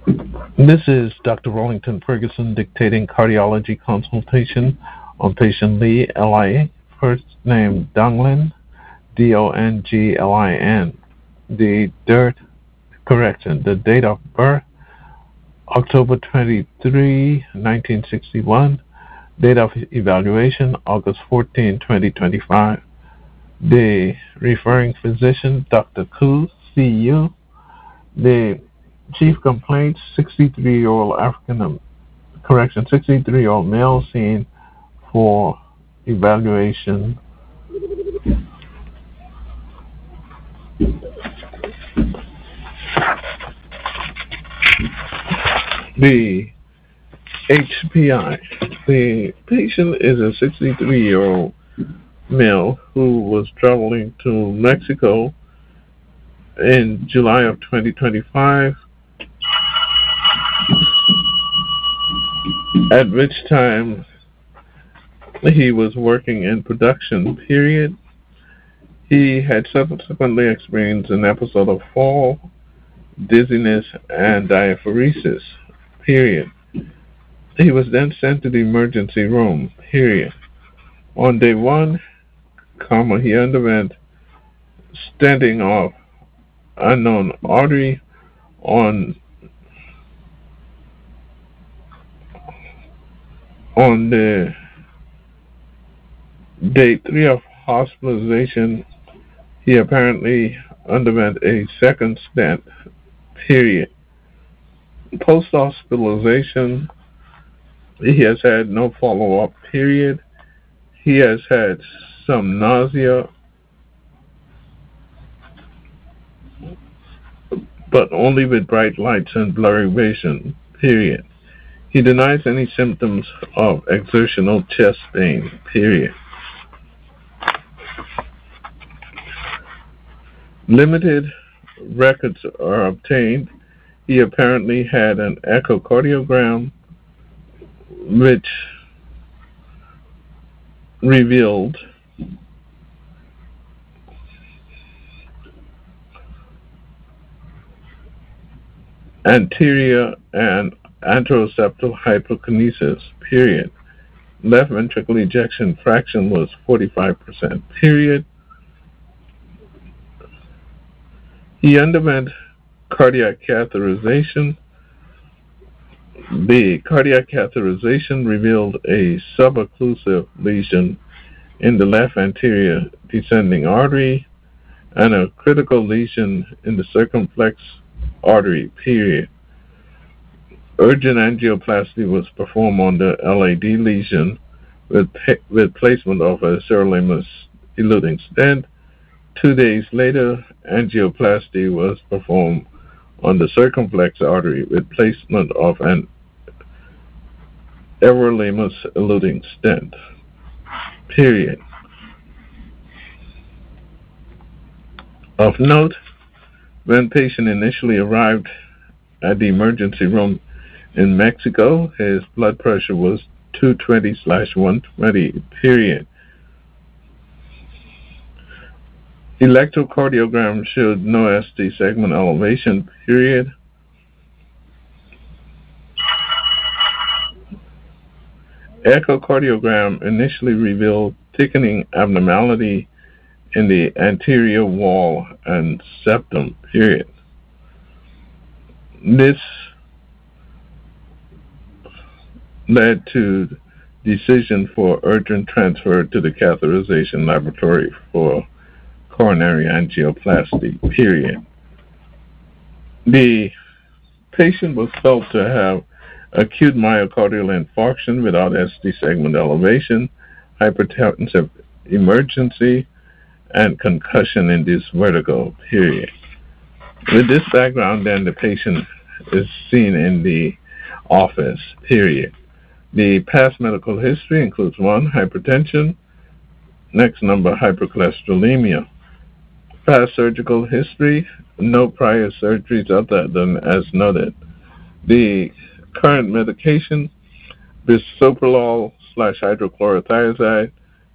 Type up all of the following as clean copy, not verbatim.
This is Dr. Rollington Ferguson dictating cardiology consultation on patient Lee, LIA, first name Donglin, Donglin. The date of birth, October 23, 1961. Date of evaluation, August 14, 2025. The referring physician, Dr. Koo, CU. The chief complaint, 63-year-old 63-year-old male seen for evaluation. The HPI. The patient is a 63-year-old male who was traveling to Mexico in July of 2025, at which time he was working in production, period. He had subsequently experienced an episode of fall, dizziness, and diaphoresis, period. He was then sent to the emergency room, period. On day one, he underwent stenting of unknown artery on the day 3 of hospitalization. He apparently underwent a second stent, period. Post-hospitalization, he has had no follow-up, period. He has had some nausea, but only with bright lights and blurry vision, period. He denies any symptoms of exertional chest pain, period. Limited records are obtained. He apparently had an echocardiogram which revealed anterior and anteroseptal hypokinesis, period. Left ventricular ejection fraction was 45%, period. He underwent cardiac catheterization. The cardiac catheterization revealed a subocclusive lesion in the left anterior descending artery and a critical lesion in the circumflex artery, period. Urgent angioplasty was performed on the LAD lesion with placement of a sirolimus eluting stent. 2 days later, angioplasty was performed on the circumflex artery with placement of an everolimus eluting stent, period. Of note, when patient initially arrived at the emergency room in Mexico, his blood pressure was 220/120, period. Electrocardiogram showed no ST segment elevation, period. Echocardiogram initially revealed thickening abnormality in the anterior wall and septum, period. This led to decision for urgent transfer to the catheterization laboratory for coronary angioplasty, period. The patient was felt to have acute myocardial infarction without ST segment elevation, hypertensive emergency, and concussion-induced vertigo, period. With this background, then, the patient is seen in the office, period. The past medical history includes 1, hypertension, next number, hypercholesterolemia. Past surgical history, no prior surgeries other than as noted. The current medication, bisoprolol/hydrochlorothiazide,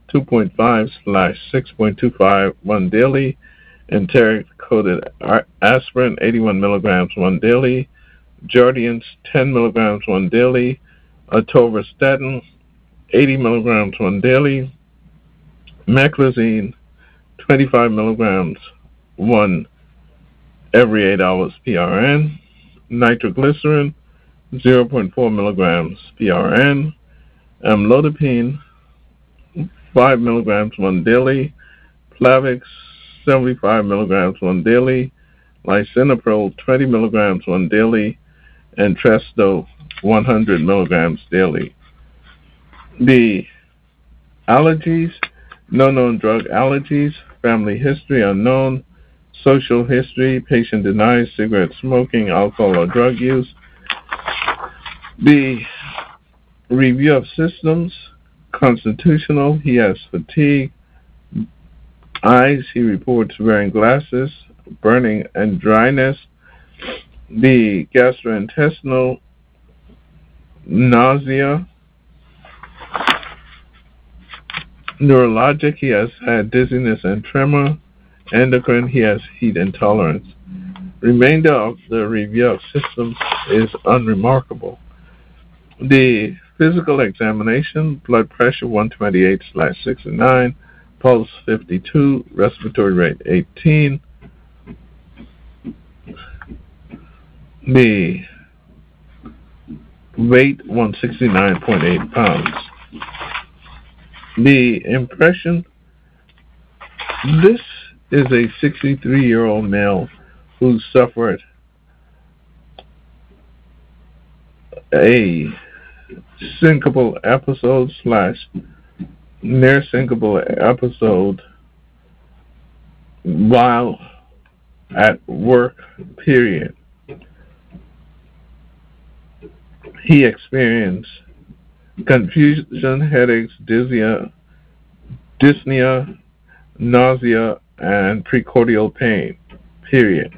2.5/6.25 one daily, enteric-coated aspirin, 81 milligrams one daily, Jardiance 10 milligrams one daily, atorvastatin 80 milligrams one daily, meclizine 25 milligrams one every 8 hours PRN, nitroglycerin 0.4 milligrams PRN, amlodipine 5 milligrams one daily, Plavix 75 milligrams one daily, lisinopril 20 milligrams one daily, and Tresto 100 milligrams daily. The allergies, no known drug allergies, family history unknown, social history, patient denies cigarette smoking, alcohol or drug use. The review of systems, constitutional, he has fatigue. Eyes, he reports wearing glasses, burning and dryness. The gastrointestinal, nausea. Neurologic, he has had dizziness and tremor. Endocrine, he has heat intolerance. Remainder of the review of systems is unremarkable. The physical examination, blood pressure 128/69, pulse 52, respiratory rate 18. The weight 169.8 pounds. The impression, this is a 63-year-old male who suffered a syncopal episode / near syncopal episode while at work, period. He experienced confusion, headaches, dyspnea, nausea, and precordial pain, period.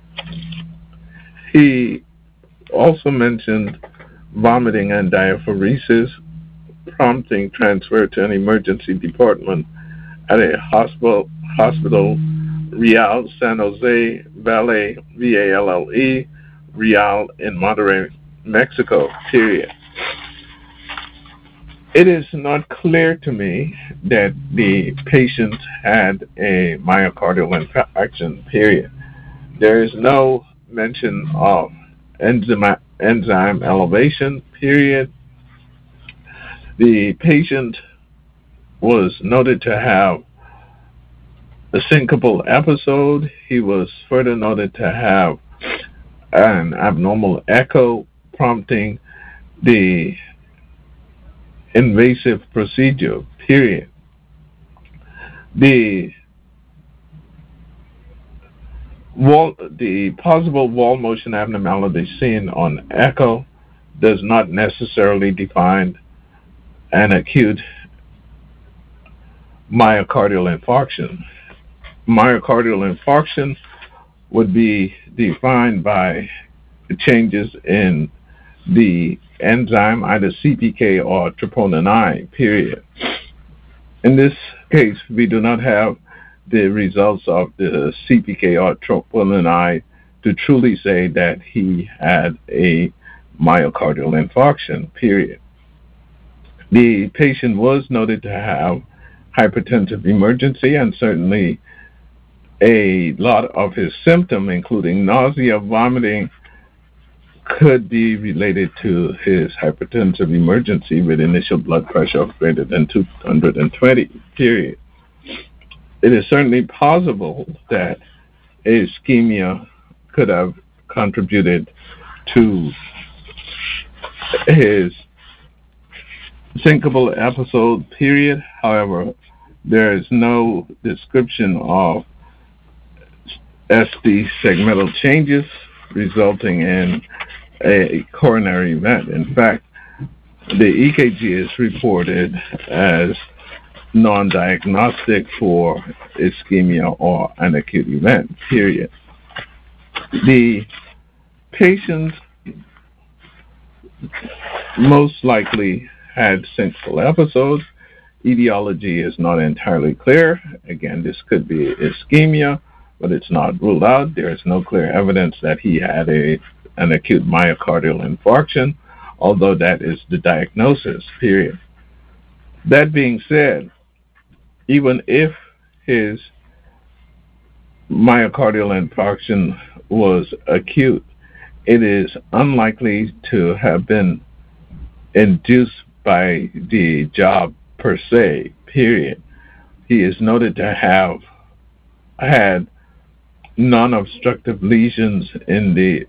He also mentioned vomiting and diaphoresis, prompting transfer to an emergency department at a hospital Real San Jose Valle, VALLE, Real in Monterrey, Mexico, period. It is not clear to me that the patient had a myocardial infarction, period. There is no mention of enzyme elevation, period. The patient was noted to have a syncopal episode. He was further noted to have an abnormal echo, prompting the invasive procedure, period. The possible wall motion abnormality seen on echo does not necessarily define an acute myocardial infarction. Myocardial infarction would be defined by changes in the enzyme, either CPK or troponin I, period. In this case, we do not have the results of the CPK or troponin I to truly say that he had a myocardial infarction, period. The patient was noted to have hypertensive emergency, and certainly a lot of his symptoms, including nausea, vomiting, could be related to his hypertensive emergency with initial blood pressure of greater than 220, period. It is certainly possible that ischemia could have contributed to his syncopal episode, period. However, there is no description of ST segmental changes resulting in a coronary event. In fact, the EKG is reported as non-diagnostic for ischemia or an acute event, period. The patient most likely had syncopal episodes. Etiology is not entirely clear. Again, this could be ischemia, but it's not ruled out. There is no clear evidence that he had a an acute myocardial infarction, although that is the diagnosis, period. That being said, even if his myocardial infarction was acute, it is unlikely to have been induced by the job per se, period. He is noted to have had non-obstructive lesions in the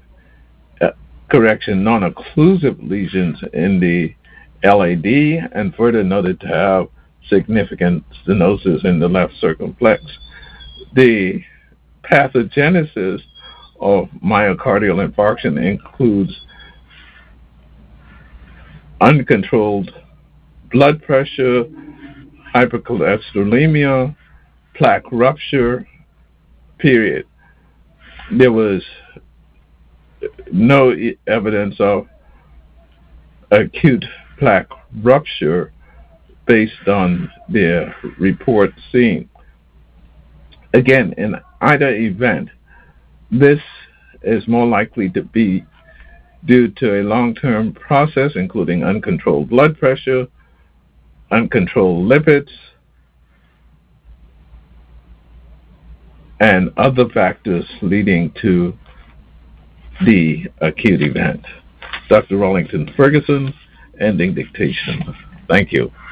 non-occlusive lesions in the LAD, and further noted to have significant stenosis in the left circumflex. The pathogenesis of myocardial infarction includes uncontrolled blood pressure, hypercholesterolemia, plaque rupture, period. There was no evidence of acute plaque rupture based on their report seen. Again, in either event, this is more likely to be due to a long-term process including uncontrolled blood pressure, uncontrolled lipids, and other factors leading to the acute event. Dr. Rawlington Ferguson, ending dictation. Thank you.